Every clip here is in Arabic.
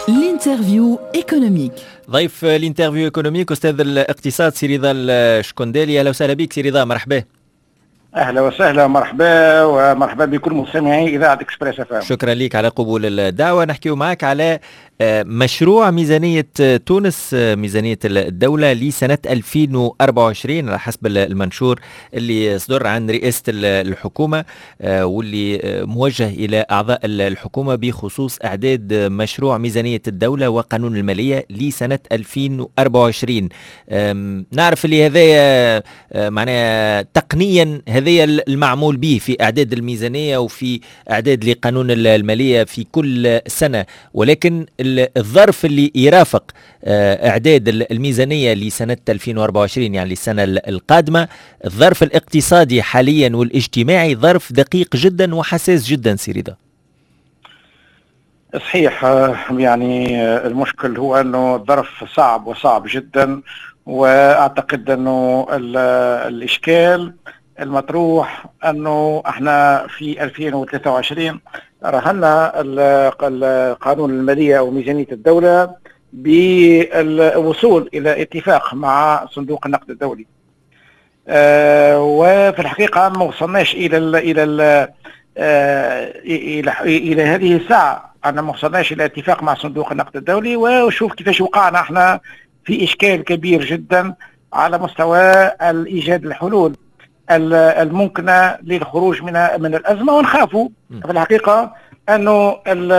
الانترفيو ايكونوميك. ضيف الانترفيو ايكونوميك استاذ الاقتصاد سي رضا الشكندالي. اهلا وسهلا بك سي رضا، مرحبا. اهلا وسهلا، مرحبا ومرحبا بكل مستمعي اذاعه اكسبريس اف ام. شكرا لك على قبول الدعوه. نحكي معك على مشروع ميزانيه تونس، ميزانيه الدوله لسنه 2024 على حسب المنشور اللي صدر عن رئاسه الحكومه، واللي موجه الى اعضاء الحكومه بخصوص اعداد مشروع ميزانيه الدوله وقانون الماليه لسنه 2024. نعرف اللي هذا معناها تقنيا هذا المعمول به في اعداد الميزانيه وفي اعداد لقانون الماليه في كل سنه، ولكن الظرف اللي يرافق اعداد الميزانيه لسنه 2024 يعني السنه القادمه، الظرف الاقتصادي حاليا والاجتماعي ظرف دقيق جدا وحساس جدا سي رضا. صحيح، يعني المشكل هو انه الظرف صعب جدا، واعتقد انه الاشكال المطروح انه احنا في 2023 رهنا القانون الماليه او ميزانيه الدوله بالوصول الى اتفاق مع صندوق النقد الدولي. وفي الحقيقه ما وصلناش الى هذه الساعه، أنا ما وصلناش الى اتفاق مع صندوق النقد الدولي. وشوف كيفاش وقعنا احنا في اشكال كبير جدا على مستوى ايجاد الحلول الممكنه للخروج من الازمه. ونخافوا في الحقيقه انه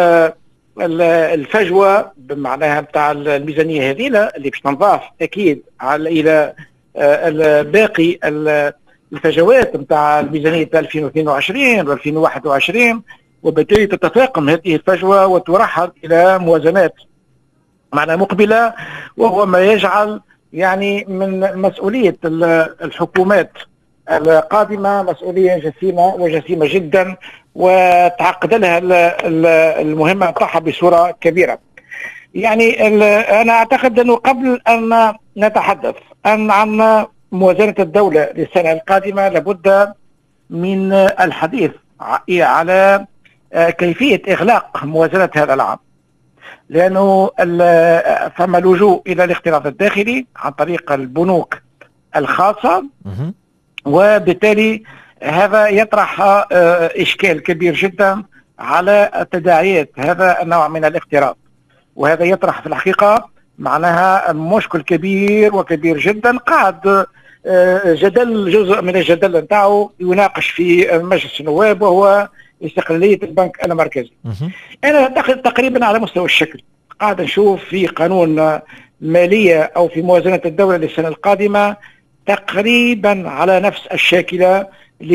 الفجوه بمعناها بتاع الميزانيه هذه اللي باش تنضاف اكيد الى باقي الفجوات بتاع الميزانيه 2022 و2021، وبالتالي تتفاقم هذه الفجوه وترحل الى موازنات معناها مقبله، وهو ما يجعل يعني من مسؤوليه الحكومات القادمه مسؤوليه جسيمه جدا، وتعقد لها المهمه بتاعها بصوره كبيره. يعني انا اعتقد انه قبل ان نتحدث عن موازنه الدوله للسنه القادمه لابد من الحديث على كيفيه اغلاق موازنه هذا العام، لانه فما لجوء الى الاقتراض الداخلي عن طريق البنوك الخاصه، وبالتالي هذا يطرح إشكال كبير جدا على تداعيات هذا النوع من الاقتراض، وهذا يطرح في الحقيقة معناها مشكل كبير جدا قاعد جزء من الجدل نتاعو يناقش في مجلس النواب، وهو استقلالية البنك المركزي. أنا تقريبا على مستوى الشكل قاعد نشوف في قانون مالية أو في موازنة الدولة للسنة القادمة تقريبا على نفس الشاكلة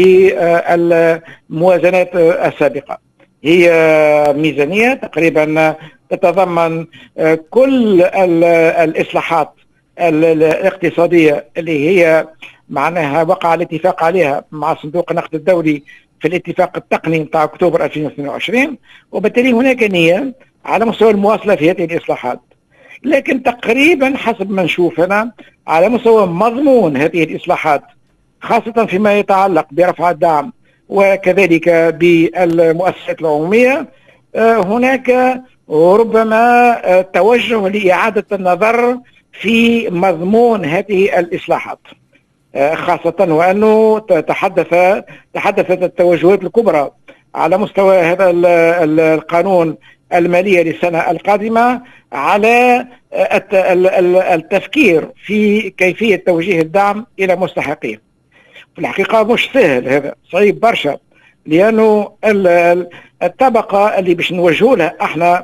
للموازنات السابقة. هي ميزانية تقريبا تتضمن كل الإصلاحات الاقتصادية اللي هي معناها وقع الاتفاق عليها مع صندوق النقد الدولي في الاتفاق التقني بتاع أكتوبر 2022، وبالتالي هناك نية على مستوى المواصلة في هذه الإصلاحات. لكن تقريبا حسب ما نشوف أنا على مستوى مضمون هذه الإصلاحات، خاصة فيما يتعلق برفع الدعم وكذلك بالمؤسسات العمومية، هناك ربما توجه لإعادة النظر في مضمون هذه الإصلاحات، خاصة وأنه تحدثت التوجهات الكبرى على مستوى هذا القانون المالية للسنة القادمة على التفكير في كيفية توجيه الدعم إلى مستحقيه. في الحقيقة مش سهل، هذا صعيب برشا، لأنه الطبقة اللي باش نوجهوا لها احنا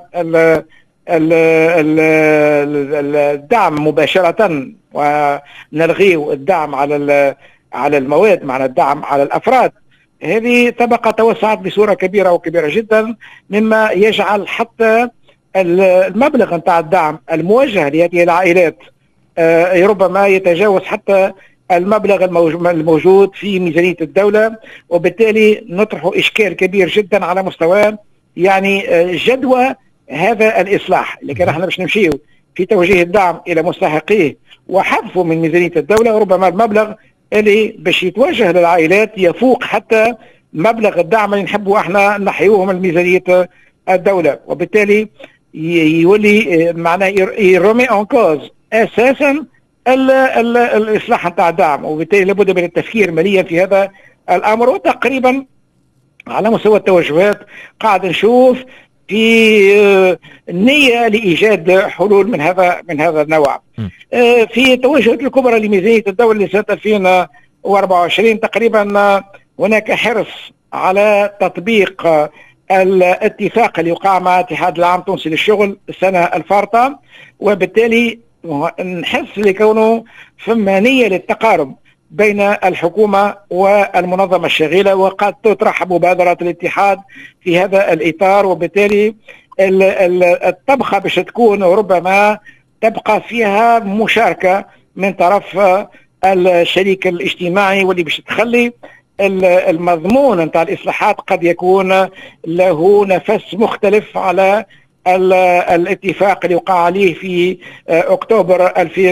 الدعم مباشرة ونلغيه الدعم على المواد، معنى الدعم على الأفراد، هذه طبقة توسعت بصورة كبيرة جدا، مما يجعل حتى المبلغ نتاع الدعم الموجه لهذه العائلات ربما يتجاوز حتى المبلغ الموجود في ميزانية الدولة، وبالتالي نطرح إشكال كبير جدا على مستوى يعني جدوى هذا الإصلاح اللي كان احنا باش نمشيه في توجيه الدعم إلى مستحقيه وحذفه من ميزانية الدولة. ربما المبلغ اللي باش يتوجه للعائلات يفوق حتى مبلغ الدعم اللي نحبوا احنا نحيوه من ميزانية الدولة، وبالتالي يولي معناه يرمي اون كوز اساسا الاصلاح نتاع الدعم، وبالتالي لابد من التفكير مليا في هذا الامر. وتقريبا على مستوى التوجهات قاعد نشوف في نية لإيجاد حلول من هذا النوع. في التوجهات الكبرى لميزانية الدولة لسنة 2024 تقريبا هناك حرص على تطبيق الاتفاق اللي وقع مع اتحاد العام التونسي للشغل السنة الفارطة، وبالتالي نحس لكونه ثم نية للتقارب بين الحكومة والمنظمة الشغيلة، وقد تطرح مبادرات الاتحاد في هذا الإطار. وبالتالي الطبخة باش تكون ربما تبقى فيها مشاركة من طرف الشريك الاجتماعي، واللي باش تخلي المضمون نتاع الإصلاحات قد يكون له نفس مختلف على الاتفاق اللي وقع عليه في أكتوبر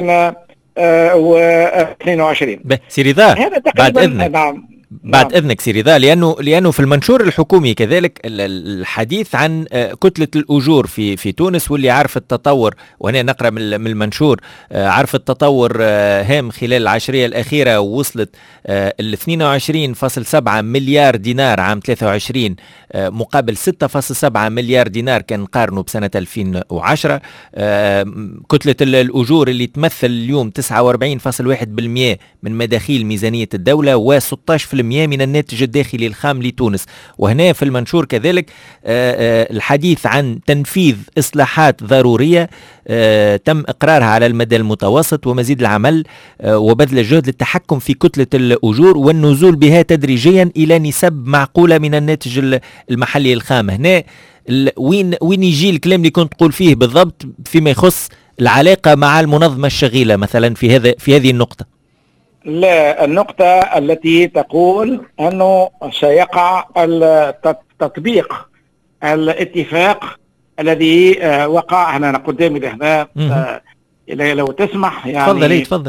2022. سي رضا بعد إذنك بعد إذنك سي رضا، لأنه في المنشور الحكومي كذلك الحديث عن كتلة الأجور في تونس، واللي عارف التطور، وهنا نقرأ من المنشور عارف التطور هام خلال العشرية الأخيرة، ووصلت ال 22.7 مليار دينار عام 23 مقابل 6.7 مليار دينار كان نقارنه بسنة 2010. كتلة الأجور اللي تمثل اليوم 49.1% من مداخيل ميزانية الدولة و16% من الناتج الداخلي الخام لتونس. وهنا في المنشور كذلك الحديث عن تنفيذ إصلاحات ضرورية تم إقرارها على المدى المتوسط، ومزيد العمل وبذل الجهد للتحكم في كتلة الأجور والنزول بها تدريجيا إلى نسب معقولة من الناتج المحلي الخام. هنا وين يجي الكلام اللي كنت تقول فيه بالضبط فيما يخص العلاقة مع المنظمة الشغيلة مثلا في هذه النقطة؟ لا، النقطة التي تقول أنه سيقع تطبيق الاتفاق الذي وقع هنا قدامي هنا. لو تسمح يعني تفضل.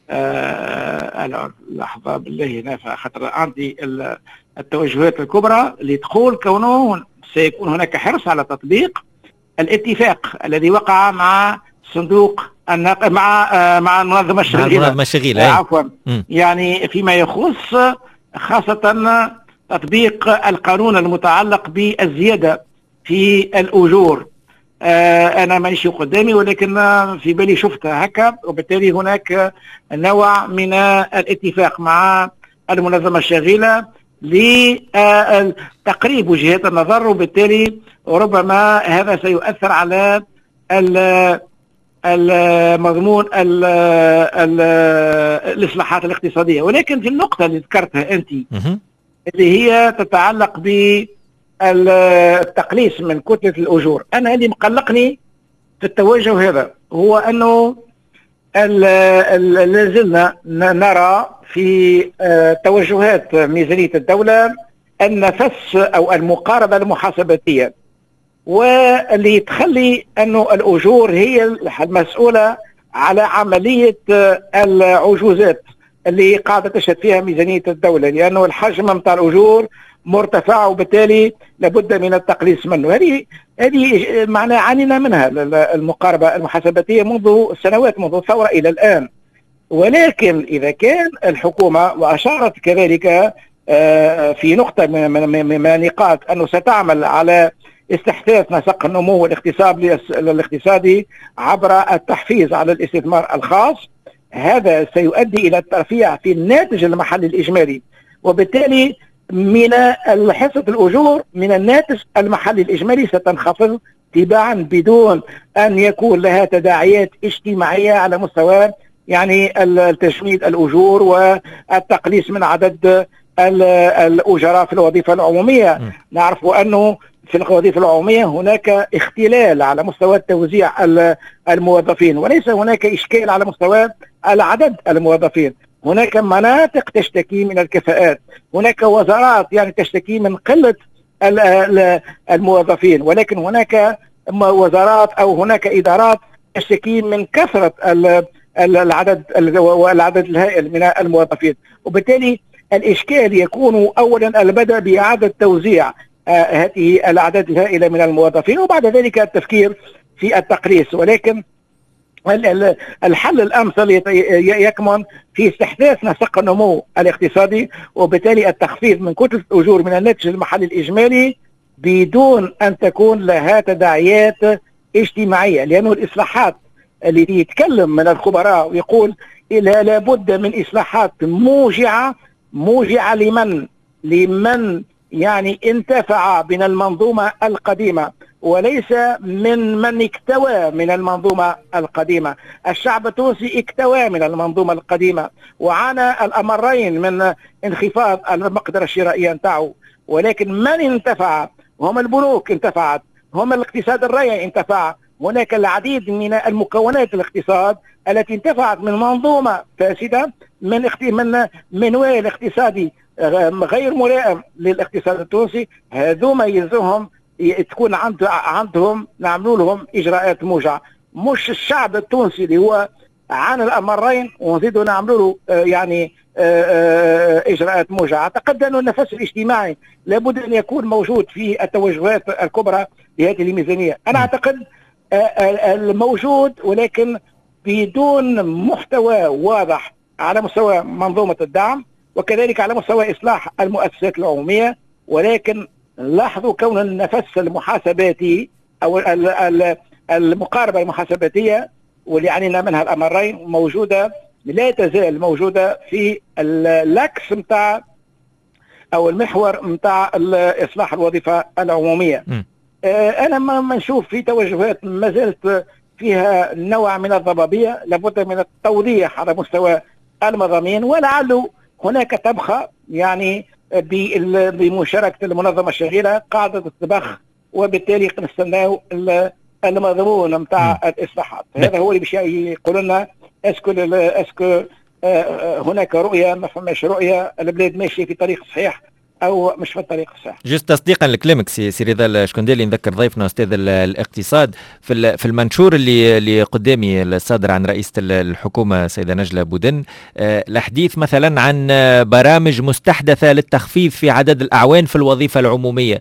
لحظة بالله هنا، خاطر عندي التوجهات الكبرى اللي تقول كونه سيكون هناك حرص على تطبيق الاتفاق الذي وقع مع صندوق مع المنظمة الشغيلة. عفوا، يعني فيما يخص خاصة تطبيق القانون المتعلق بالزيادة في الأجور. أنا ماشي قدامي ولكن في بالي شفتها هكا، وبالتالي هناك نوع من الاتفاق مع المنظمة الشغيلة لتقريب وجهات النظر، وبالتالي ربما هذا سيؤثر على المضمون الإصلاحات الاقتصادية. ولكن في النقطة اللي ذكرتها أنت اللي هي تتعلق بالتقليص من كتلة الأجور، أنا اللي مقلقني في التوجه هذا هو أنه لازلنا نرى في توجهات ميزانية الدولة النفس أو المقاربة المحاسباتية، واللي تخلي أنه الأجور هي المسؤولة على عملية العجوزات اللي قاعدة تشهد فيها ميزانية الدولة، لأنه الحجم متاع الأجور مرتفع، وبالتالي لابد من التقليص منه. هذه معناها عانينا منها المقاربة المحاسباتية منذ سنوات، منذ الثورة إلى الآن. ولكن إذا كان الحكومة، وأشارت كذلك في نقطة من نقاط أنه ستعمل على استحداث نسق النمو الاقتصادي عبر التحفيز على الاستثمار الخاص، هذا سيؤدي إلى الترفيع في الناتج المحلي الإجمالي، وبالتالي من حصة الأجور من الناتج المحلي الإجمالي ستنخفض تباعا بدون أن يكون لها تداعيات اجتماعية على مستوى يعني التجميد الأجور والتقليص من عدد الأجراء في الوظيفة العمومية. نعرف أنه في الوظيفة العمومية هناك اختلال على مستوى توزيع الموظفين، وليس هناك إشكال على مستوى العدد الموظفين. هناك مناطق تشتكي من الكفاءات، هناك وزارات يعني تشتكي من قلة الموظفين، ولكن هناك وزارات أو هناك إدارات تشتكي من كثرة العدد الهائل من الموظفين. وبالتالي الإشكال يكون أولا البدء بإعادة توزيع هذه الأعداد الهائلة من الموظفين، وبعد ذلك التفكير في التقليص، ولكن الحل الامثل يكمن في استحداث نسق النمو الاقتصادي، وبالتالي التخفيض من كتله الاجور من الناتج المحلي الاجمالي بدون ان تكون لها تداعيات اجتماعيه، لانه الاصلاحات اللي يتكلم من الخبراء ويقول لابد من اصلاحات موجعه لمن يعني انتفع من المنظومه القديمه، وليس من اكتوى من المنظومة القديمة. الشعب التونسي اكتوى من المنظومة القديمة وعانى الأمرين من انخفاض المقدرة الشرائية نتاعو، ولكن من انتفع هم البنوك انتفعت، هم الاقتصاد الرأي انتفع. هناك العديد من المكونات الاقتصاد التي انتفعت من منظومة فاسدة، من وائل اقتصادي غير ملائم للاقتصاد التونسي. هذوما يلزمهم تكون عندهم نعملوا لهم اجراءات موجعه، مش الشعب التونسي اللي هو عانى الامرين ونزيدوا نعملوا له يعني اجراءات موجعه. اعتقد ان النفس الاجتماعي لابد ان يكون موجود في التوجهات الكبرى لهذه الميزانيه. انا اعتقد الموجود، ولكن بدون محتوى واضح على مستوى منظومه الدعم وكذلك على مستوى اصلاح المؤسسات العموميه. ولكن لاحظوا كون النفس المحاسباتي او المقاربه المحاسباتيه واللي عنينا منها الامرين موجوده، لا تزال موجوده في الاكس نتاع او المحور نتاع اصلاح الوظيفه العموميه. انا ما نشوف في توجهات ما زالت فيها نوع من الضبابيه، لابد من التوضيح على مستوى المضامين، ولعله هناك تبخى يعني بمشاركه المنظمه الشغيله قاعده الطبخ، وبالتالي نستناو المضمون نتاع الاصلاحات. هذا هو اللي باش يقولوا لنا اسكو هناك رؤيه، ما فماش رؤيه، البلاد ماشيه في طريق صحيح او مش في الطريق الصحيح. جست تصديقا لكلامك سي رضا الشكندالي، نذكر ضيفنا استاذ الاقتصاد في المنشور اللي قدامي الصادر عن رئيسة الحكومة سيدة نجلة بودن، الحديث مثلا عن برامج مستحدثة للتخفيض في عدد الأعوان في الوظيفة العمومية،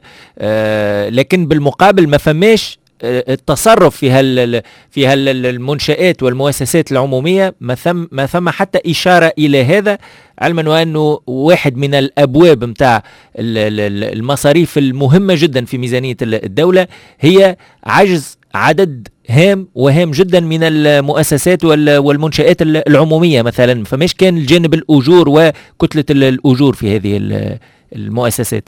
لكن بالمقابل ما فماش التصرف في المنشآت والمؤسسات العمومية، ما ثم حتى إشارة إلى هذا، علما وأنه واحد من الأبواب متاع المصاريف المهمة جدا في ميزانية الدولة هي عجز عدد هام جدا من المؤسسات والمنشآت العمومية. مثلا فماش كان الجانب الأجور وكتلة الأجور في هذه المؤسسات.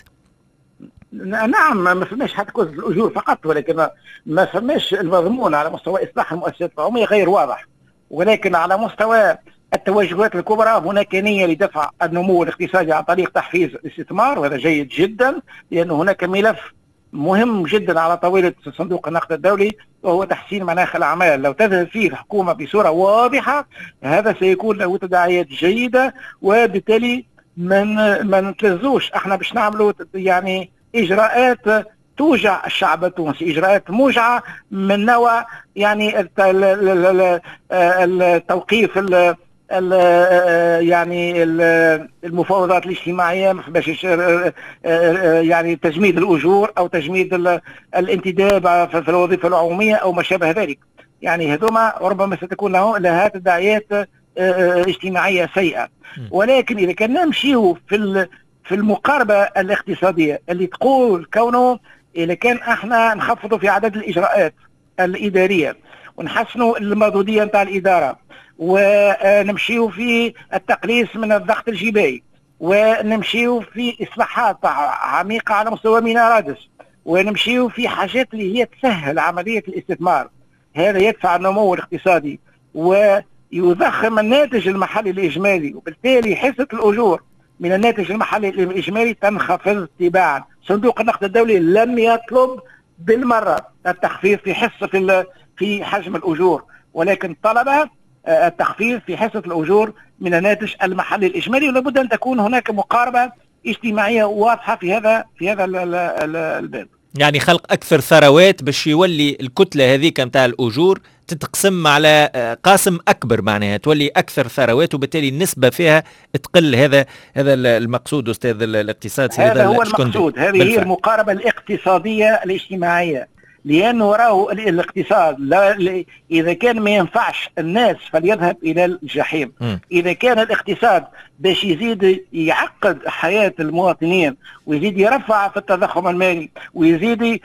نعم، ما فماش حتى كوز الاجور فقط، ولكن ما فماش المضمون على مستوى اصلاح المؤسسات العموميه غير واضح. ولكن على مستوى التوجهات الكبرى هناك نيه لدفع النمو الاقتصادي عن طريق تحفيز الاستثمار، وهذا جيد جدا، لان هناك ملف مهم جدا على طاوله صندوق النقد الدولي وهو تحسين مناخ الاعمال. لو تذهب فيه الحكومه بصوره واضحه هذا سيكون له تداعيات جيده، وبالتالي ما نتلزوش احنا باش نعملوا يعني اجراءات توجع الشعب التونسي، اجراءات موجعه من نوع يعني التوقيف يعني المفاوضات الاجتماعيه، باش يعني تجميد الاجور او تجميد الانتداب في الوظيفه العموميه او ما شابه ذلك. يعني هذوما ربما ستكون لها تداعيات اجتماعيه سيئه. ولكن اذا كنا نمشيو في المقاربة الاقتصادية اللي تقول كونه إذا كان احنا نخفضوا في عدد الإجراءات الإدارية ونحسنوا المردودية نتاع الإدارة ونمشيوا في التقليص من الضغط الجباي ونمشيوا في إصلاحات عميقة على مستوى ميناء رادس ونمشيوا في حاجات اللي هي تسهل عملية الاستثمار، هذا يدفع النمو الاقتصادي ويضخم الناتج المحلي الإجمالي، وبالتالي حصة الأجور من الناتج المحلي الإجمالي تنخفض تباعا. صندوق النقد الدولي لم يطلب بالمرة التخفيض في حصة في حجم الأجور، ولكن طلب التخفيض في حصة الأجور من الناتج المحلي الإجمالي، ولابد أن تكون هناك مقاربة اجتماعية واضحة في هذا الباب. يعني خلق أكثر ثروات باش يولي الكتلة هذيك متاع الأجور تتقسم على قاسم أكبر، معناها تولي أكثر ثروات وبالتالي النسبة فيها تقل. هذا المقصود أستاذ الاقتصاد. هذا هو المقصود، هذه هي المقاربة الاقتصادية الاجتماعية. لأنه راهو الاقتصاد إذا كان ما ينفعش الناس فليذهب إلى الجحيم. إذا كان الاقتصاد باش يزيد يعقد حياة المواطنين ويزيد يرفع في التضخم المالي ويزيد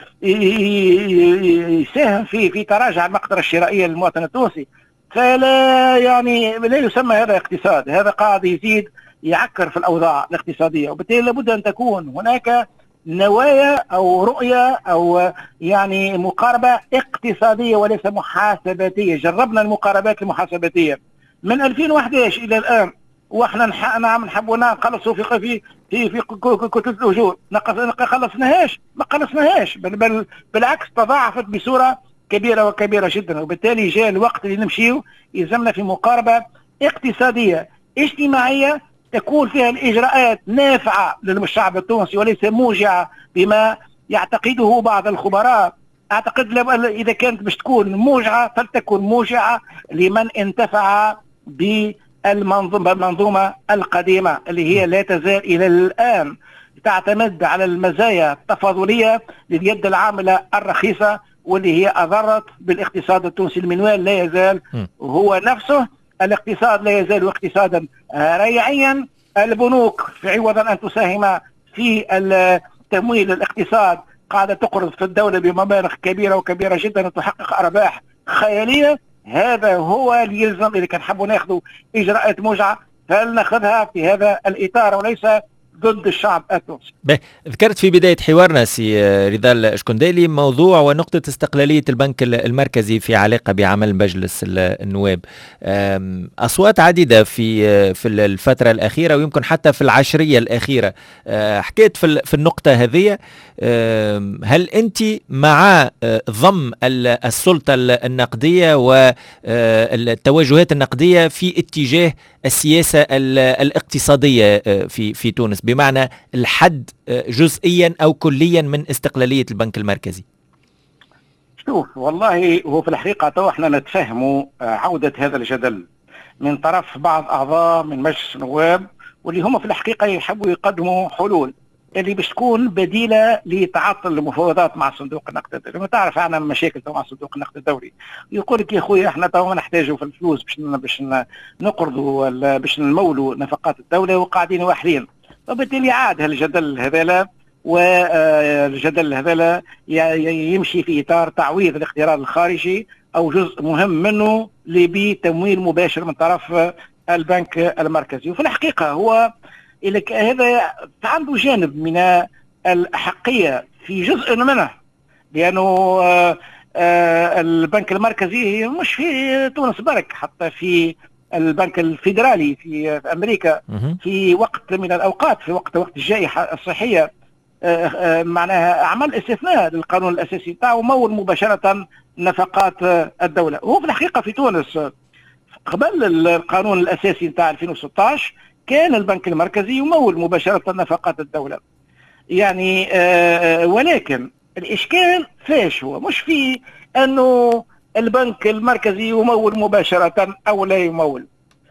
يساهم في تراجع المقدرة الشرائية للمواطن التونسي، فلا يعني لا يسمى هذا اقتصاد، هذا قاعد يزيد يعكر في الأوضاع الاقتصادية. وبالتالي لابد أن تكون هناك نوايا أو رؤية أو يعني مقاربة اقتصادية وليس محاسباتية. جربنا المقاربات المحاسباتية من 2011 إلى الآن، واحنا نحبوا نخلصوا في كتلة الأجور، ما خلصناهاش بل بالعكس تضاعفت بصورة كبيرة وكبيرة جدا. وبالتالي جاء الوقت اللي نمشيو يلزمنا في مقاربة اقتصادية اجتماعية تكون فيها الإجراءات نافعة للشعب التونسي وليس موجعة بما يعتقده بعض الخبراء. أعتقد إذا كانت باش تكون موجعة فلتكن موجعة لمن انتفع بالمنظومة القديمة اللي هي لا تزال إلى الآن تعتمد على المزايا التفاضلية لليد العاملة الرخيصة، واللي هي أضرت بالاقتصاد التونسي. المنوال لا يزال هو نفسه، الاقتصاد لا يزال اقتصادا ريعيا. البنوك في عوضا أن تساهم في تمويل الاقتصاد قاعدة تقرض في الدولة بمبالغ كبيرة وكبيرة جدا وتحقق أرباح خيالية. هذا هو اللي يلزم إذا كان حبوا ناخذوا إجراءات موجعة فلناخذها في هذا الإطار وليس ضد الشعب التونسي. ذكرت في بداية حوارنا سي رضا الشكندالي موضوع ونقطة استقلالية البنك المركزي في علاقة بعمل مجلس النواب. أصوات عديدة في الفترة الأخيرة ويمكن حتى في العشرية الأخيرة حكيت في النقطة هذه. هل أنت مع ضم السلطة النقدية والتوجهات النقدية في اتجاه السياسة الاقتصادية في تونس، بمعنى الحد جزئيا أو كليا من استقلالية البنك المركزي؟ شوف والله هو في الحقيقة تو احنا نتفهموا عودة هذا الجدل من طرف بعض أعضاء من مجلس النواب، واللي هم في الحقيقة يحبوا يقدموا حلول اللي باش تكون بديله لتعطل المفاوضات مع صندوق النقد الدولي. ما تعرف عنا مشاكل مع صندوق النقد الدولي، يقول لك يا خويا احنا تو نحتاجوا في الفلوس باش نقرضوا ولا باش نمولوا نفقات الدوله وقاعدين واحدين. وبالتالي عاد هالجدل هذا والجدل هذا يمشي في اطار تعويض الاقتراض الخارجي او جزء مهم منه بتمويل مباشر من طرف البنك المركزي. وفي الحقيقه هو هذا عنده جانب من الأحقية في جزء منه، لأنه البنك المركزي مش في تونس برك، حتى في البنك الفيدرالي في أمريكا في وقت من الأوقات في وقت الجائحة الصحية معناها عمل استثناء للقانون الأساسي بتاعه مول مباشرة نفقات الدولة. وهو في الحقيقة في تونس قبل القانون الأساسي بتاع 2016 كان البنك المركزي يمول مباشرة نفقات الدولة يعني ولكن الإشكال فاش هو مش في أنه البنك المركزي يمول مباشرة أو لا يمول.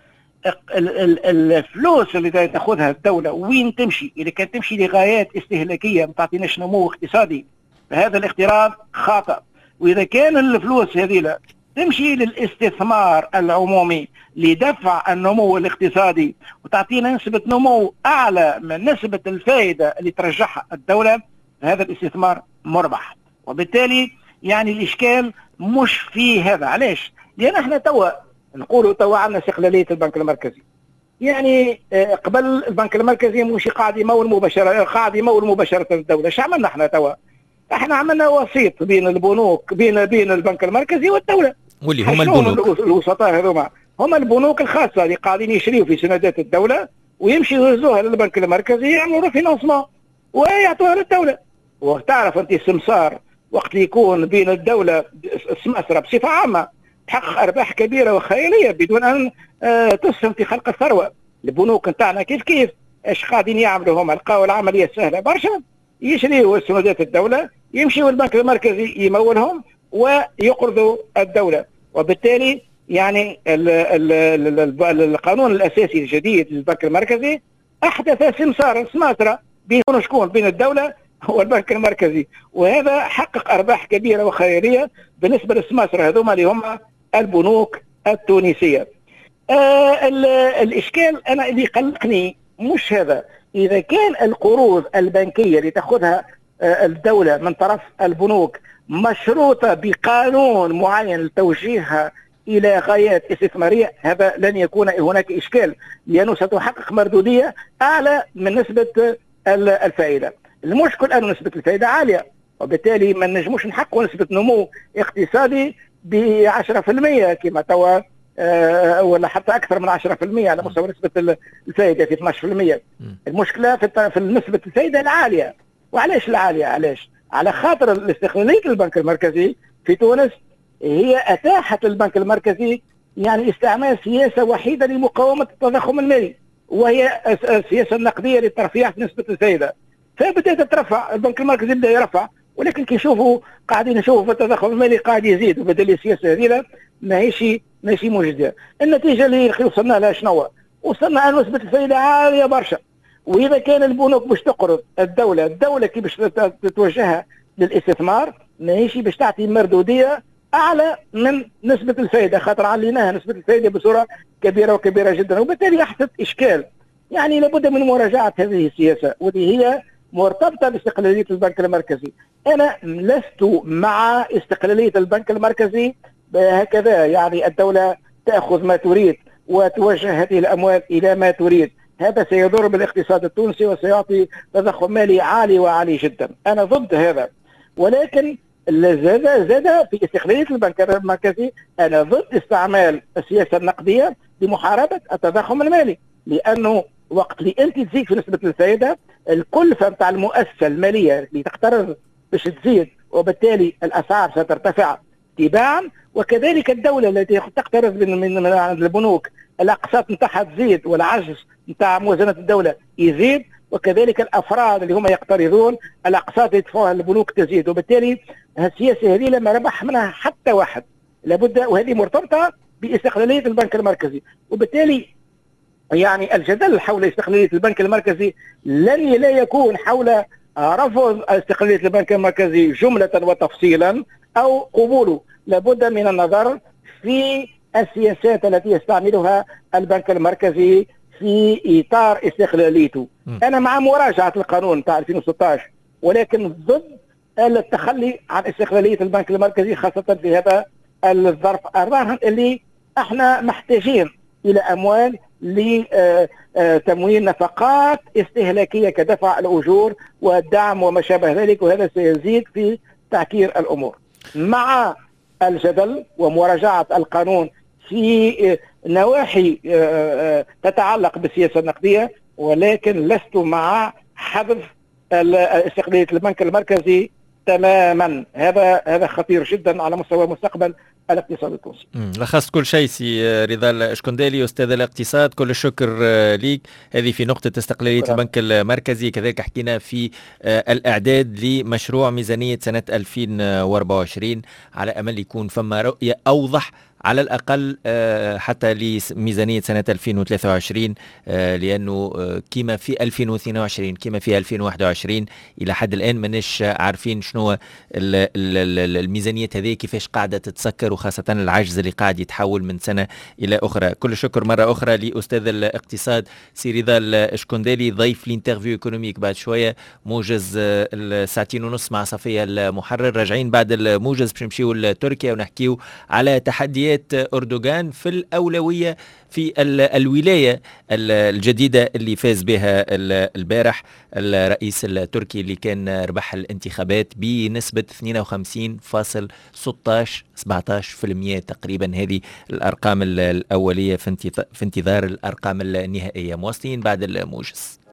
الفلوس اللي تأخذها الدولة وين تمشي؟ إذا كانت تمشي لغايات استهلاكية ما تعطيناش نمو اقتصادي فهذا الاقتراض خاطئ. وإذا كان الفلوس هذه تمشي للاستثمار العمومي لدفع النمو الاقتصادي وتعطينا نسبة نمو أعلى من نسبة الفائدة اللي ترجحها الدولة، هذا الاستثمار مربح. وبالتالي يعني الإشكال مش في هذا. علاش؟ لأن احنا توا نقولوا توا عندنا استقلالية البنك المركزي، يعني قبل البنك المركزي مش قاعد يمول مباشرة الدولة. ايش عملنا احنا توا؟ احنا عملنا وسيط بين البنوك بين البنك المركزي والدولة، واللي هم البنوك الوسطاء هذوما هم البنوك الخاصة اللي قاعدين يشريوا في سندات الدولة ويمشي يهزوها للبنك المركزي يعملوا فينانسمون ويعطوها للدولة. وتعرف انت السمسار وقت يكون بين الدولة السمسرة بصفة عامة تحقق أرباح كبيرة وخيالية بدون أن تسهم في خلق الثروة. البنوك نتاعنا كيف ايش قاعدين يعملوا؟ هم لقاو العملية سهلة برشا، يشريوا سندات الدولة يمشيوا البنك المركزي يمولهم ويقرضوا الدولة. وبالتالي يعني القانون الأساسي الجديد للبنك المركزي أحدث سمسارة بين شكون؟ بين الدولة هو البنك المركزي، وهذا حقق أرباح كبيرة وخيرية بالنسبة للسماسرة هذوما اللي هم البنوك التونسية. الإشكال أنا اللي قلقني مش هذا، إذا كان القروض البنكية اللي تأخذها الدولة من طرف البنوك مشروطة بقانون معين لتوجيهها إلى غايات استثمارية، هذا لن يكون هناك إشكال، لأنه ستحقق مردودية أعلى من نسبة الفائدة. المشكل أنه نسبة الفائدة عالية، وبالتالي ما نجموش نحققوا نسبة نمو اقتصادي ب 10% كما توا، ولا حتى أكثر من 10% على مستوى نسبة الفائدة في 12%. المشكلة في نسبة الفائدة العالية. وعلاش العالية؟ علاش؟ على خاطر الاستقلالية البنك المركزي في تونس هي أتاحت للبنك المركزي يعني استعمال سياسة وحيدة لمقاومة التضخم المالي، وهي السياسة النقدية للترفيع في نسبة الفائدة. فبدأت ترفع، البنك المركزي بدأ يرفع، ولكن كي قاعدين نشوفوا التضخم المالي قاعد يزيد، وبدل السياسة هذه ماهيش مجدية. النتيجة اللي وصلنا لها شنو؟ وصلنا أن نسبة الفائدة عالية برشا. وإذا كان البنوك باش تقرض الدولة كي باش تتوجهها للاستثمار ماهيش باش تعطي مردودية أعلى من نسبة الفائدة، خاطر عليناها نسبة الفائدة بصورة كبيرة جدا، وبالتالي يحدث إشكال. يعني لابد من مراجعة هذه السياسة، واللي هي مرتبطة باستقلالية البنك المركزي. أنا لست مع استقلالية البنك المركزي هكذا، يعني الدولة تأخذ ما تريد وتوجه هذه الأموال إلى ما تريد، هذا سيضر بالاقتصاد التونسي وسيعطي تضخم مالي عالي جدا. أنا ضد هذا، ولكن زاد في استقلالية البنك المركزي أنا ضد استعمال السياسة النقدية لمحاربة التضخم المالي، لأنه وقت اللي أنت تزيد في نسبة الفائدة الكلفة نتاع المؤسسة المالية اللي تقترض باش تزيد، وبالتالي الأسعار سترتفع تباعا، وكذلك الدولة التي تقترض من البنوك الأقساط نتاعها تزيد، والعجز نتاع موازنة الدولة يزيد، وكذلك الأفراد اللي هم يقترضون الأقساط يدفعوها البنوك تزيد، وبالتالي السياسة هذه لما ربح منها حتى واحد لابد، وهذه مرتبطة باستقلالية البنك المركزي. وبالتالي يعني الجدل حول استقلالية البنك المركزي لا يكون حول رفض استقلالية البنك المركزي جملة وتفصيلا أو قبوله، لابد من النظر في السياسات التي يستعملها البنك المركزي في إطار استقلاليته. أنا مع مراجعة القانون بتاع 2016، ولكن ضد التخلي عن استقلالية البنك المركزي، خاصة في هذا الظرف الراهن اللي احنا محتاجين إلى أموال لتمويل نفقات استهلاكية كدفع الأجور والدعم وما شابه ذلك، وهذا سيزيد في تعكير الأمور. مع الجدل ومراجعة القانون في نواحي تتعلق بالسياسة النقدية، ولكن لست مع حذف استقلالية البنك المركزي تماما. هذا خطير جدا على مستوى مستقبل الاقتصاد التونسي. لخصت كل شيء سي رضا الاشكندالي استاذ الاقتصاد، كل الشكر ليك. هذه في نقطة استقلالية البنك المركزي، كذلك حكينا في الإعداد لمشروع ميزانية سنة 2024 على أمل يكون فما رؤية أوضح على الأقل حتى لميزانية سنة 2023، لأنه كما في 2022 كما في 2021 إلى حد الآن مناش عارفين شنو الميزانية هذه كيفاش قاعدة تتسكر، وخاصة العجز اللي قاعد يتحول من سنة إلى أخرى. كل شكر مرة أخرى لأستاذ الاقتصاد سي رضا الاشكندالي، ضيف الانترفيو ايكونوميك. بعد شوية موجز الساعتين ونص مع صفية المحرر، راجعين بعد الموجز باش نمشيو لتركيا ونحكيو على تحديات أردوغان في الأولوية في الولاية الجديدة اللي فاز بها البارح الرئيس التركي اللي كان ربح الانتخابات بنسبة 52.16% تقريبا. هذه الأرقام الأولية في انتظار الأرقام النهائية. مواصلين بعد الموجز.